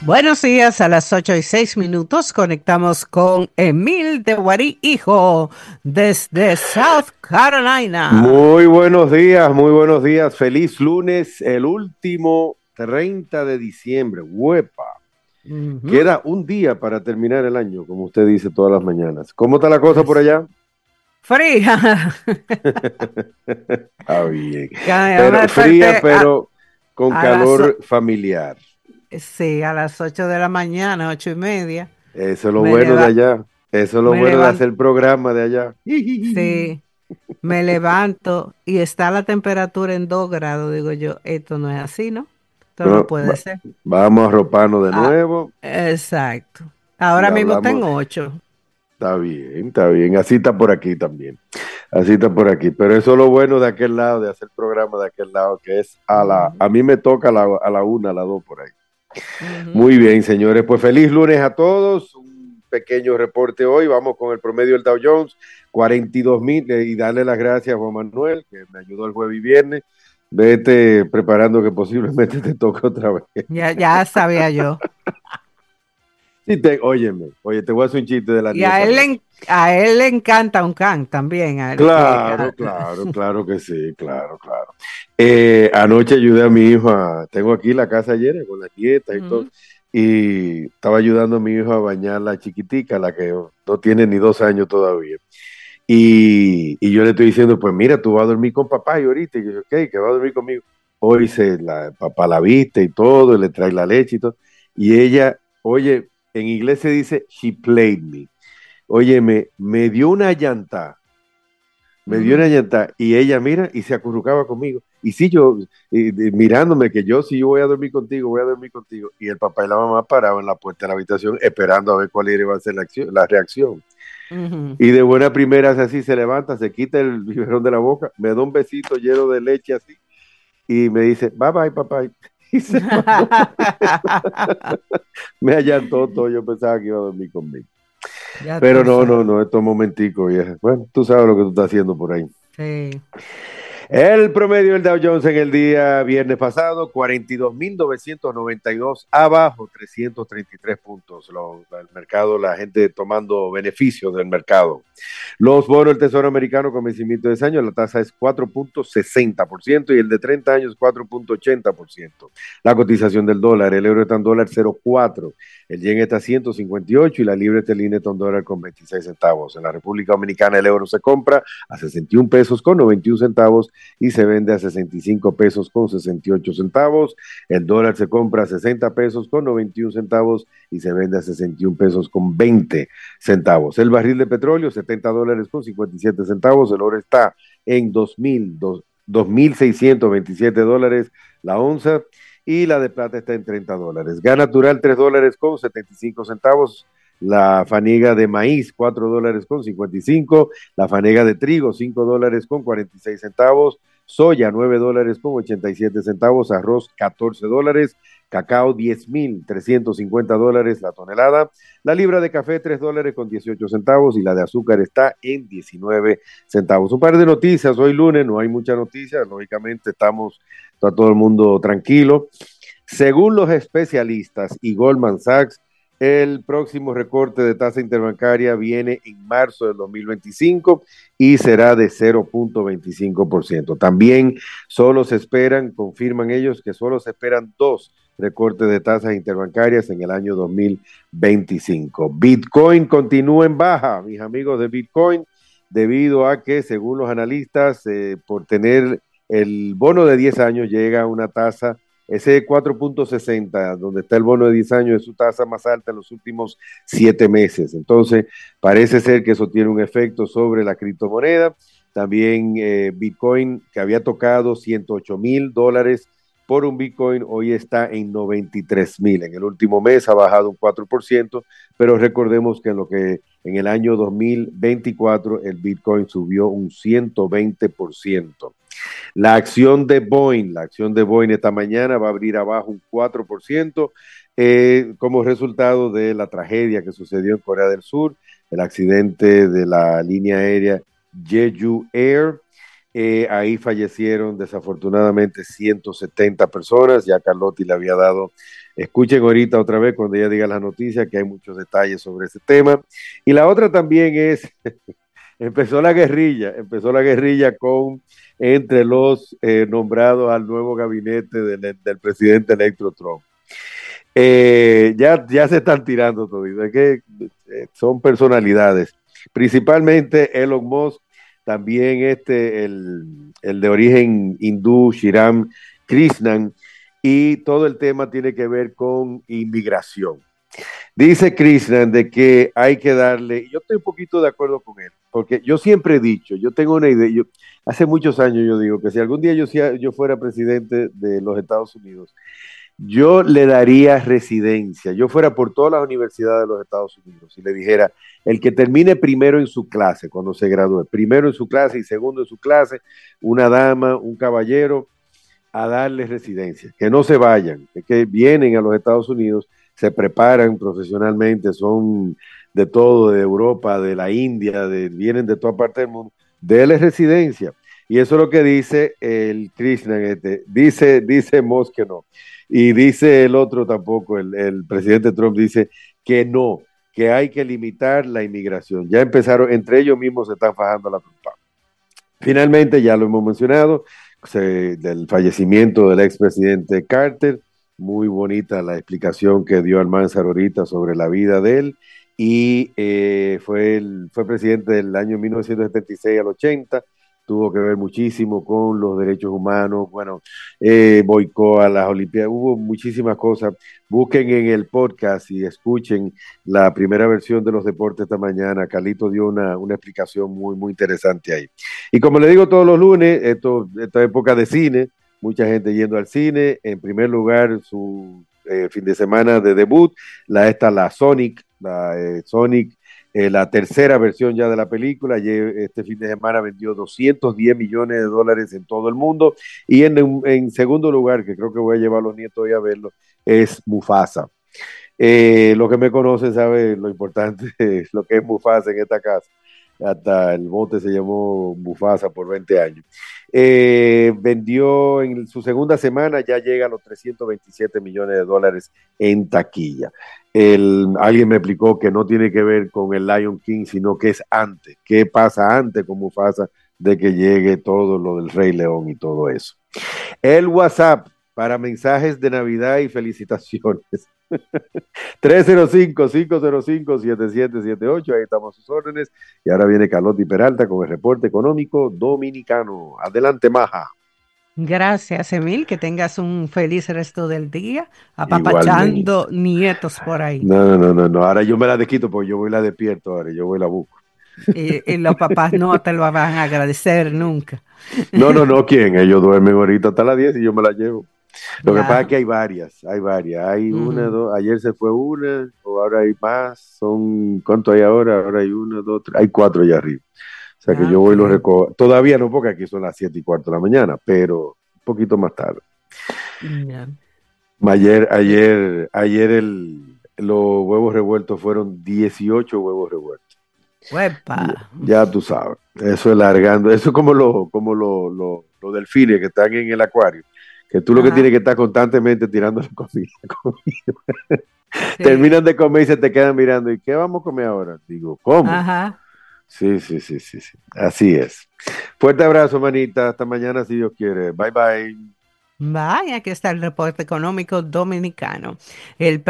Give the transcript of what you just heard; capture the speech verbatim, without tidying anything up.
Buenos días, a las ocho y seis minutos conectamos con Emil de Guarí, hijo, desde South Carolina. Muy buenos días, muy buenos días. Feliz lunes, el último treinta de diciembre. ¡Huepa! Ujú. Queda un día para terminar el año, como usted dice todas las mañanas. ¿Cómo está la cosa por Es allá? fría. Está bien. Ya, ya me Pero fría, desperté a, pero con a las, o- calor familiar. sí, a las ocho de la mañana, ocho y media. Eso es lo Me bueno de leva, allá. Eso es lo me bueno de levanto, hacer programa de allá. sí, me levanto y está la temperatura en dos grados. Digo yo, esto no es así, ¿no? Esto no No, puede va- ser. vamos a arroparnos de Ah, nuevo exacto. y Ahora mismo hablamos. tengo ocho. Está bien, está bien. Así está por aquí también. Así está por aquí. Pero eso es lo bueno de aquel lado, de hacer programa de aquel lado, que es a la, Ujú, a mí me toca a la, a la una, a la dos por ahí. ujú. Muy bien, señores. Pues feliz lunes a todos. Un pequeño reporte hoy. Vamos con el promedio del Dow Jones, cuarenta y dos mil. Y darle las gracias a Juan Manuel, que me ayudó el jueves y viernes. Vete preparando que posiblemente te toque otra vez. Ya, ya sabía yo. Sí, te, óyeme, oye, te voy a hacer un chiste de la Y a nieta él, le, anoche. en- a él le encanta un can también. Al que, Claro, a- claro, claro que sí, claro, claro. Eh, anoche ayudé a mi hijo a, tengo aquí la casa llena con las nietas y todo, Ujú. y estaba ayudando a mi hijo a bañar la chiquitica, la que no tiene ni dos años todavía. Y, y yo le estoy diciendo, pues mira, tú vas a dormir con papá y ahorita, y yo, ok, que va a dormir conmigo. Hoy se la, papá la viste y todo, y le trae la leche y todo, y ella, oye, en inglés se dice, she played me. Oye, me, me dio una llanta, me dio una Ujú. llanta y ella mira y se acurrucaba conmigo. Y sí, yo, y- y mirándome que yo, si yo voy a dormir contigo, voy a dormir contigo. Y el papá y la mamá paraban en la puerta de la habitación esperando a ver cuál iba a ser la, acción, la reacción. Ujú. Y de buena primera así se levanta, se quita el biberón de la boca, me da un besito lleno de leche así y me dice, bye bye, papá. Y se mandó, me allantó todo, yo pensaba que iba a dormir conmigo. Ya Pero tú no, no, sabes. no, estos momenticos, vieja. Bueno, tú sabes lo que tú estás haciendo por ahí. Sí. El promedio del Dow Jones en el día viernes pasado, cuarenta y dos mil novecientos noventa y dos, abajo trescientos treinta y tres puntos. Lo, el mercado, la gente tomando beneficios del mercado. Los bonos del Tesoro Americano con vencimiento de ese año, la tasa es cuatro punto sesenta por ciento y el de treinta años cuatro punto ochenta por ciento. La cotización del dólar, el euro está en dólar cero punto cuatro, el yen está a ciento cincuenta y ocho y la libra esterlina está en dólar con veintiséis centavos. En la República Dominicana el euro se compra a sesenta y un pesos con noventa y un centavos y se vende a sesenta y cinco pesos con sesenta y ocho centavos. El dólar se compra a sesenta pesos con noventa y un centavos y se vende a sesenta y un pesos con veinte centavos. El barril de petróleo, setenta dólares con cincuenta y siete centavos. El oro está en dos mil, dos mil seiscientos veintisiete dólares la onza y la de plata está en treinta dólares. Gas natural, tres dólares con setenta y cinco centavos. La fanega de maíz, cuatro dólares con cincuenta y cinco. La fanega de trigo, cinco dólares con cuarenta y seis centavos. Soya, nueve dólares con ochenta y siete centavos. Arroz, catorce dólares. Cacao, diez mil trescientos cincuenta dólares la tonelada. La libra de café, tres dólares con dieciocho centavos y la de azúcar está en diecinueve centavos. Un par de noticias, hoy lunes no hay muchas noticias, lógicamente estamos, está todo el mundo tranquilo. Según los especialistas y Goldman Sachs, el próximo recorte de tasa interbancaria viene en marzo del dos mil veinticinco y será de cero punto veinticinco por ciento. También solo se esperan, confirman ellos que solo se esperan dos recortes de tasas interbancarias en el año dos mil veinticinco. Bitcoin continúa en baja, mis amigos de Bitcoin, debido a que, según los analistas, eh, por tener el bono de diez años llega a una tasa, ese cuatro punto sesenta, donde está el bono de diez años, es su tasa más alta en los últimos siete meses. Entonces, parece ser que eso tiene un efecto sobre la criptomoneda. También eh, Bitcoin, que había tocado ciento ocho mil dólares por un Bitcoin, hoy está en noventa y tres mil. En el último mes ha bajado un cuatro por ciento, pero recordemos que en lo que en el año dos mil veinticuatro el Bitcoin subió un ciento veinte por ciento. La acción de Boeing, la acción de Boeing esta mañana va a abrir abajo un cuatro por ciento eh, como resultado de la tragedia que sucedió en Corea del Sur, el accidente de la línea aérea Jeju Air. Eh, ahí fallecieron desafortunadamente ciento setenta personas. Ya Carlotti le había dado, escuchen ahorita otra vez cuando ella diga la noticia, que hay muchos detalles sobre ese tema. Y la otra también es, empezó la guerrilla, empezó la guerrilla con entre los eh, nombrados al nuevo gabinete del, del presidente electo Trump. Eh, ya, ya se están tirando todo, es que eh, son personalidades, principalmente Elon Musk, también este, el, el de origen hindú, Shiram Krishnan, y todo el tema tiene que ver con inmigración. Dice Krishnan de que hay que darle, yo estoy un poquito de acuerdo con él, porque yo siempre he dicho, yo tengo una idea, yo, hace muchos años yo digo que si algún día yo, yo fuera presidente de los Estados Unidos, yo le daría residencia, yo fuera por todas las universidades de los Estados Unidos y le dijera, el que termine primero en su clase, cuando se gradúe, primero en su clase y segundo en su clase, una dama, un caballero, a darles residencia, que no se vayan, que vienen a los Estados Unidos, se preparan profesionalmente, son de todo, de Europa, de la India, de, vienen de toda parte del mundo, déles residencia. Y eso es lo que dice el Krishna, este, dice, dice Musk que no. Y dice el otro tampoco, el, el presidente Trump dice que no, que hay que limitar la inmigración. Ya empezaron, entre ellos mismos se están fajando la trompa. Finalmente, ya lo hemos mencionado, se, del fallecimiento del expresidente Carter, muy bonita la explicación que dio Almanzar ahorita sobre la vida de él, y eh, fue, el, fue presidente del año mil novecientos setenta y seis al ochenta, tuvo que ver muchísimo con los derechos humanos, bueno, eh, boicot a las Olimpiadas, hubo muchísimas cosas. Busquen en el podcast y escuchen la primera versión de los deportes esta mañana. Carlito dio una, una explicación muy, muy interesante ahí. Y como le digo todos los lunes, esto, esta época de cine, mucha gente yendo al cine. En primer lugar, su eh, fin de semana de debut, la esta la Sonic, la eh, Sonic, eh, la tercera versión ya de la película. Este fin de semana vendió doscientos diez millones de dólares en todo el mundo. Y en, en segundo lugar, que creo que voy a llevar a los nietos hoy a verlo, es Mufasa. Eh, lo que me conocen sabe lo importante es lo que es Mufasa en esta casa. Hasta el bote se llamó Mufasa por veinte años. Eh, vendió en su segunda semana, ya llega a los trescientos veintisiete millones de dólares en taquilla. El, alguien me explicó que no tiene que ver con el Lion King, sino que es antes. ¿Qué pasa antes con Mufasa de que llegue todo lo del Rey León y todo eso? El WhatsApp para mensajes de Navidad y felicitaciones. tres cero cinco, cinco cero cinco, siete siete siete ocho, ahí estamos a sus órdenes. Y ahora viene Carlotti Peralta con el reporte económico dominicano. Adelante, Maja. Gracias, Emil, que tengas un feliz resto del día, apapachando nietos por ahí. No, no, no, no, ahora yo me la desquito porque yo voy la despierto, ahora yo voy la busco. Y, y los papás no te lo van a agradecer nunca. No, no, no, ¿quién? Ellos duermen ahorita hasta las diez y yo me la llevo. Lo que pasa es que hay varias, hay varias, hay uh-huh. una, dos, ayer se fue una, o ahora hay más, son, ¿cuánto hay ahora? Ahora hay una, dos, tres, hay cuatro allá arriba. O sea que ah, yo voy y los recojo, todavía no, porque aquí son las siete y cuarto de la mañana, pero un poquito más tarde. Yeah. Ayer, ayer, ayer el, los huevos revueltos fueron dieciocho huevos revueltos. ¡Uepa! Ya, ya tú sabes, eso es largando, eso es como los como lo, lo, lo delfines que están en el acuario. Que tú lo Ajá. que tienes que estar constantemente tirando la comida. comida. Sí. Terminan de comer y se te quedan mirando. ¿Y qué vamos a comer ahora? Digo, ¿cómo? Ajá. Sí, sí, sí, sí, sí. Así es. Fuerte abrazo, manita. Hasta mañana, si Dios quiere. Bye, bye. Bye. Aquí está el reporte económico dominicano. El